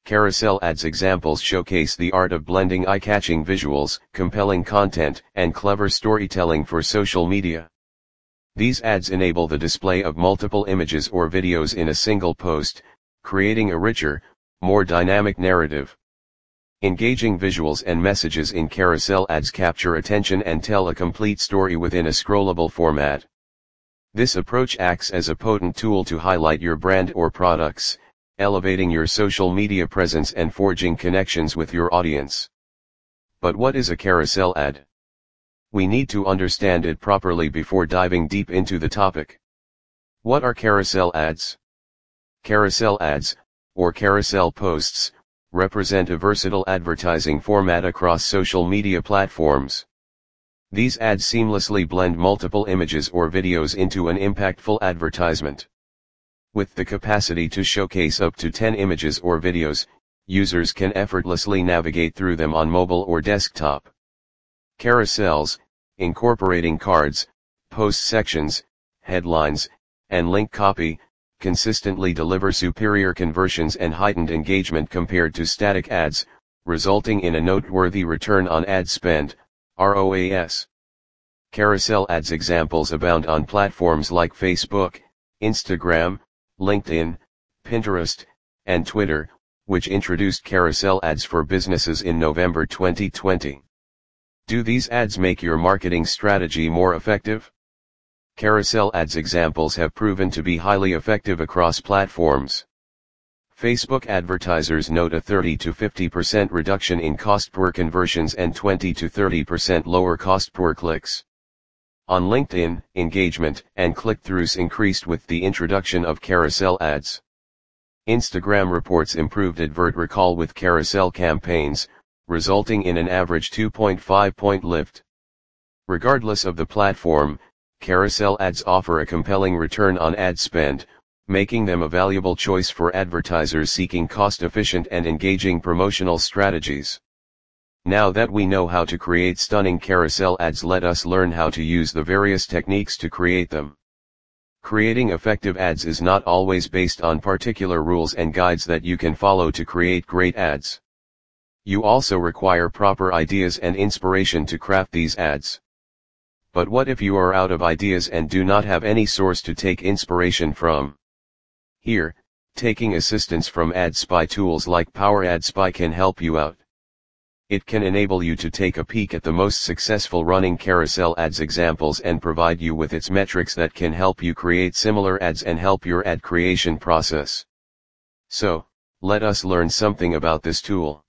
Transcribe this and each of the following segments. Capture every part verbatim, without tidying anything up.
Carousel ads examples showcase the art of blending eye-catching visuals, compelling content, and clever storytelling for social media. These ads enable the display of multiple images or videos in a single post, creating a richer, more dynamic narrative. Engaging visuals and messages in carousel ads capture attention and tell a complete story within a scrollable format. This approach acts as a potent tool to highlight your brand or products, elevating your social media presence and forging connections with your audience. But what is a carousel ad? We need to understand it properly before diving deep into the topic. What are carousel ads? Carousel ads, or carousel posts, represent a versatile advertising format across social media platforms. These ads seamlessly blend multiple images or videos into an impactful advertisement. With the capacity to showcase up to ten images or videos, users can effortlessly navigate through them on mobile or desktop. Carousels, incorporating cards, post sections, headlines, and link copy, consistently deliver superior conversions and heightened engagement compared to static ads, resulting in a noteworthy return on ad spend, R O A S. Carousel ads examples abound on platforms like Facebook, Instagram, LinkedIn, Pinterest, and Twitter, which introduced carousel ads for businesses in November twenty twenty. Do these ads make your marketing strategy more effective? Carousel ads examples have proven to be highly effective across platforms. Facebook advertisers note a thirty to fifty percent reduction in cost per conversions and twenty to thirty percent lower cost per clicks. On LinkedIn, engagement and click-throughs increased with the introduction of carousel ads. Instagram reports improved advert recall with carousel campaigns, resulting in an average two point five point lift. Regardless of the platform, carousel ads offer a compelling return on ad spend, making them a valuable choice for advertisers seeking cost-efficient and engaging promotional strategies. Now that we know how to create stunning carousel ads, let us learn how to use the various techniques to create them. Creating effective ads is not always based on particular rules and guides that you can follow to create great ads. You also require proper ideas and inspiration to craft these ads. But what if you are out of ideas and do not have any source to take inspiration from? Here, taking assistance from AdSpy tools like Power AdSpy can help you out. It can enable you to take a peek at the most successful running carousel ads examples and provide you with its metrics that can help you create similar ads and help your ad creation process. So, let us learn something about this tool.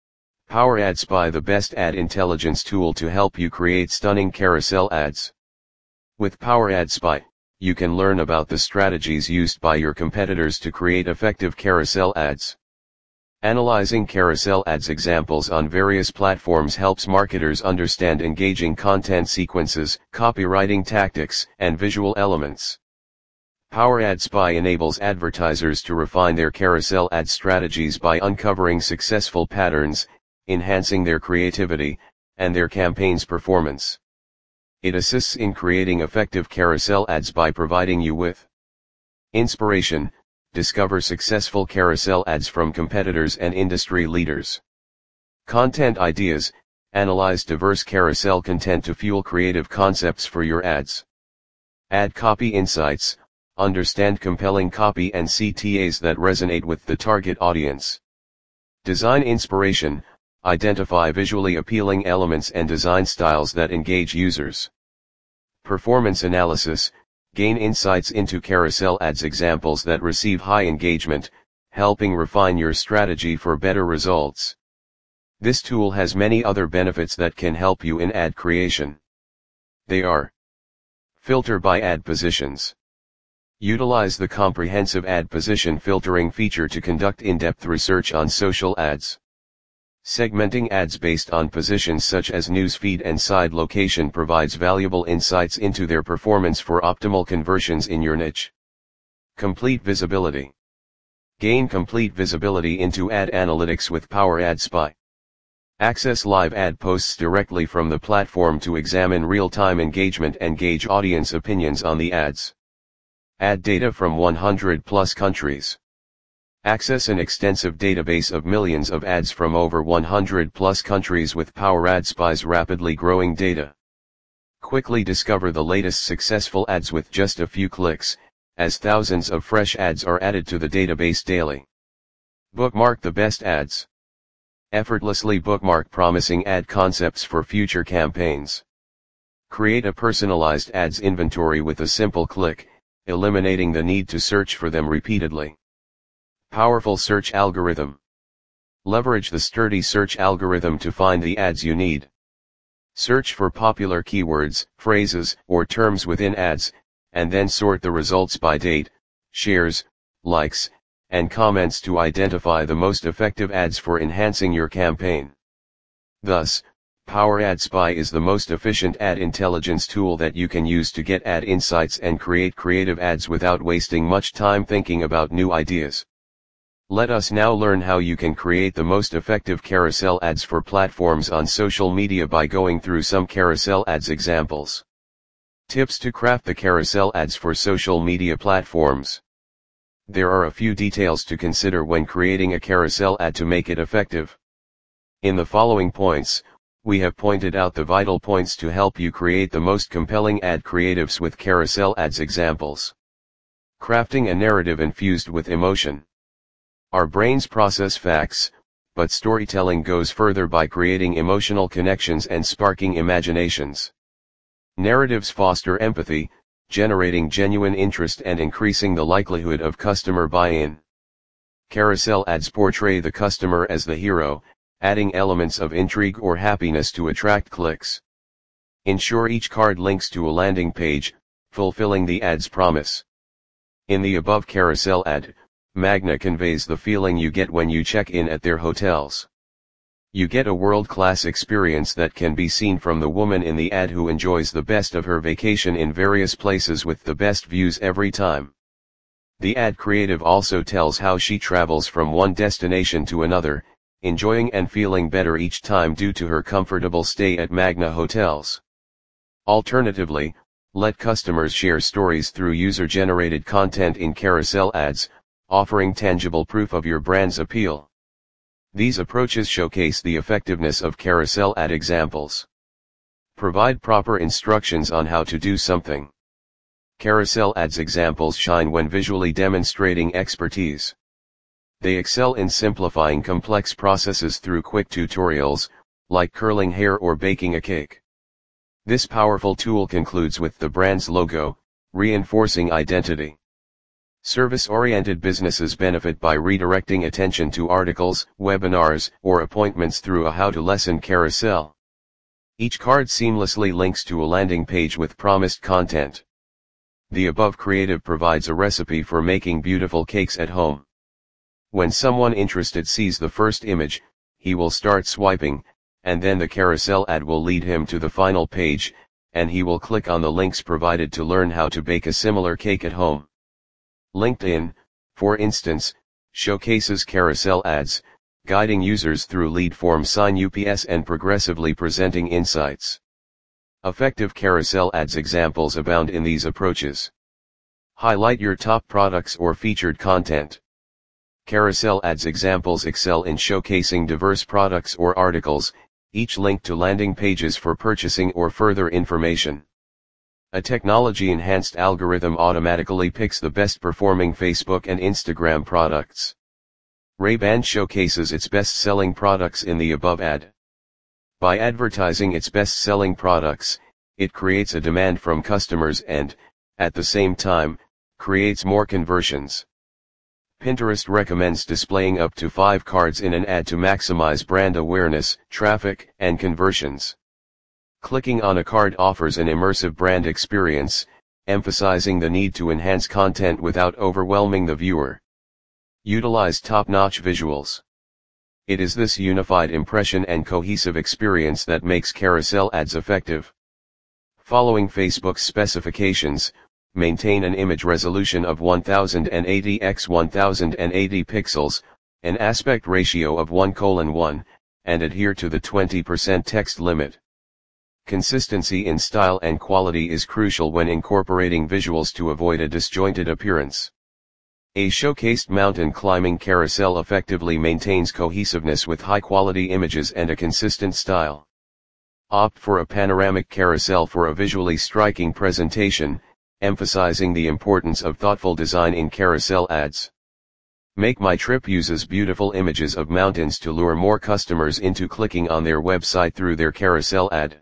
Power AdSpy, the best ad intelligence tool to help you create stunning carousel ads. With Power AdSpy, you can learn about the strategies used by your competitors to create effective carousel ads. Analyzing carousel ads examples on various platforms helps marketers understand engaging content sequences, copywriting tactics, and visual elements. Power AdSpy enables advertisers to refine their carousel ad strategies by uncovering successful patterns, enhancing their creativity, and their campaign's performance. It assists in creating effective carousel ads by providing you with inspiration. Discover successful carousel ads from competitors and industry leaders. Content ideas. Analyze diverse carousel content to fuel creative concepts for your ads. Ad copy insights. Understand compelling copy and C T As that resonate with the target audience. Design inspiration. Identify visually appealing elements and design styles that engage users. Performance analysis. Gain insights into carousel ads examples that receive high engagement, helping refine your strategy for better results. This tool has many other benefits that can help you in ad creation. They are: filter by ad positions. Utilize the comprehensive ad position filtering feature to conduct in-depth research on social ads. Segmenting ads based on positions such as newsfeed and side location provides valuable insights into their performance for optimal conversions in your niche. Complete visibility. Gain complete visibility into ad analytics with Power AdSpy. Access live ad posts directly from the platform to examine real-time engagement and gauge audience opinions on the ads. Ad data from one hundred plus countries. Access an extensive database of millions of ads from over one hundred plus countries with PowerAdSpy's rapidly growing data. Quickly discover the latest successful ads with just a few clicks, as thousands of fresh ads are added to the database daily. Bookmark the best ads. Effortlessly bookmark promising ad concepts for future campaigns. Create a personalized ads inventory with a simple click, eliminating the need to search for them repeatedly. Powerful search algorithm. Leverage the sturdy search algorithm to find the ads you need. Search for popular keywords, phrases, or terms within ads, and then sort the results by date, shares, likes, and comments to identify the most effective ads for enhancing your campaign. Thus, PowerAdSpy is the most efficient ad intelligence tool that you can use to get ad insights and create creative ads without wasting much time thinking about new ideas. Let us now learn how you can create the most effective carousel ads for platforms on social media by going through some carousel ads examples. Tips to craft the carousel ads for social media platforms. There are a few details to consider when creating a carousel ad to make it effective. In the following points, we have pointed out the vital points to help you create the most compelling ad creatives with carousel ads examples. Crafting a narrative infused with emotion. Our brains process facts, but storytelling goes further by creating emotional connections and sparking imaginations. Narratives foster empathy, generating genuine interest and increasing the likelihood of customer buy-in. Carousel ads portray the customer as the hero, adding elements of intrigue or happiness to attract clicks. Ensure each card links to a landing page, fulfilling the ad's promise. In the above carousel ad, Magna conveys the feeling you get when you check in at their hotels. You get a world-class experience that can be seen from the woman in the ad who enjoys the best of her vacation in various places with the best views every time. The ad creative also tells how she travels from one destination to another, enjoying and feeling better each time due to her comfortable stay at Magna hotels. Alternatively, let customers share stories through user-generated content in carousel ads, offering tangible proof of your brand's appeal. These approaches showcase the effectiveness of carousel ad examples. Provide proper instructions on how to do something. Carousel ads examples shine when visually demonstrating expertise. They excel in simplifying complex processes through quick tutorials, like curling hair or baking a cake. This powerful tool concludes with the brand's logo, reinforcing identity. Service-oriented businesses benefit by redirecting attention to articles, webinars, or appointments through a how-to-lesson carousel. Each card seamlessly links to a landing page with promised content. The above creative provides a recipe for making beautiful cakes at home. When someone interested sees the first image, he will start swiping, and then the carousel ad will lead him to the final page, and he will click on the links provided to learn how to bake a similar cake at home. LinkedIn, for instance, showcases carousel ads, guiding users through lead form sign U P S and progressively presenting insights. Effective carousel ads examples abound in these approaches. Highlight your top products or featured content. Carousel ads examples excel in showcasing diverse products or articles, each linked to landing pages for purchasing or further information. A technology-enhanced algorithm automatically picks the best-performing Facebook and Instagram products. Ray-Ban showcases its best-selling products in the above ad. By advertising its best-selling products, it creates a demand from customers and, at the same time, creates more conversions. Pinterest recommends displaying up to five cards in an ad to maximize brand awareness, traffic, and conversions. Clicking on a card offers an immersive brand experience, emphasizing the need to enhance content without overwhelming the viewer. Utilize top-notch visuals. It is this unified impression and cohesive experience that makes carousel ads effective. Following Facebook's specifications, maintain an image resolution of ten eighty by ten eighty pixels, an aspect ratio of one colon one, and adhere to the twenty percent text limit. Consistency in style and quality is crucial when incorporating visuals to avoid a disjointed appearance. A showcased mountain climbing carousel effectively maintains cohesiveness with high-quality images and a consistent style. Opt for a panoramic carousel for a visually striking presentation, emphasizing the importance of thoughtful design in carousel ads. Make My Trip uses beautiful images of mountains to lure more customers into clicking on their website through their carousel ad.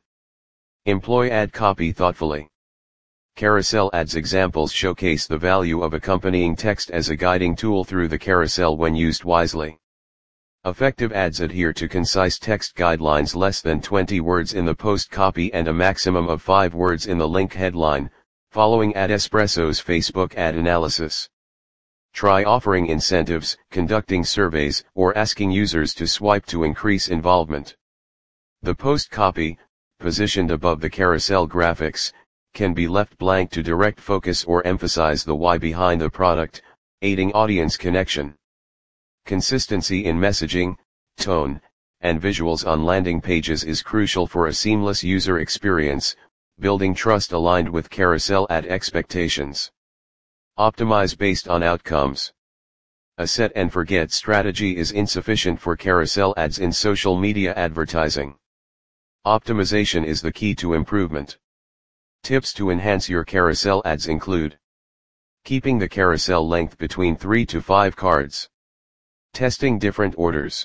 Employ ad copy thoughtfully. Carousel ads examples showcase the value of accompanying text as a guiding tool through the carousel when used wisely. Effective ads adhere to concise text guidelines: less than twenty words in the post copy and a maximum of five words in the link headline, following AdEspresso's Facebook ad analysis. Try offering incentives, conducting surveys, or asking users to swipe to increase involvement. The post copy, positioned above the carousel graphics, can be left blank to direct focus or emphasize the why behind the product, aiding audience connection. Consistency in messaging, tone, and visuals on landing pages is crucial for a seamless user experience, building trust aligned with carousel ad expectations. Optimize based on outcomes. A set and forget strategy is insufficient for carousel ads in social media advertising. Optimization is the key to improvement. Tips to enhance your carousel ads include: keeping the carousel length between three to five cards. Testing different orders.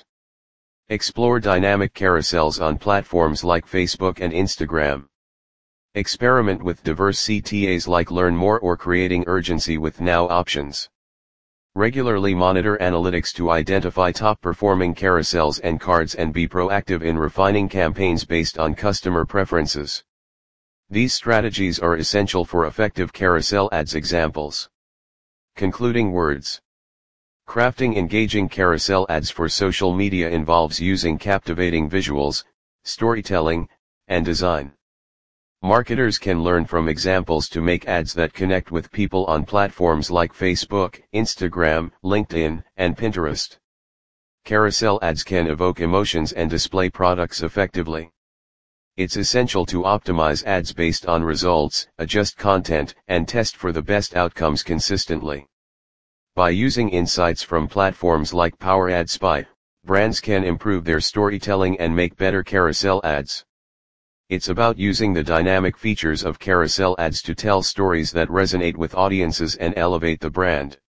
Explore dynamic carousels on platforms like Facebook and Instagram. Experiment with diverse C T As like Learn More or Creating Urgency with Now options. Regularly monitor analytics to identify top-performing carousels and cards and be proactive in refining campaigns based on customer preferences. These strategies are essential for effective carousel ads. Examples. Concluding words. Crafting engaging carousel ads for social media involves using captivating visuals, storytelling, and design. Marketers can learn from examples to make ads that connect with people on platforms like Facebook, Instagram, LinkedIn, and Pinterest. Carousel ads can evoke emotions and display products effectively. It's essential to optimize ads based on results, adjust content, and test for the best outcomes consistently. By using insights from platforms like Power Ad Spy, brands can improve their storytelling and make better carousel ads. It's about using the dynamic features of carousel ads to tell stories that resonate with audiences and elevate the brand.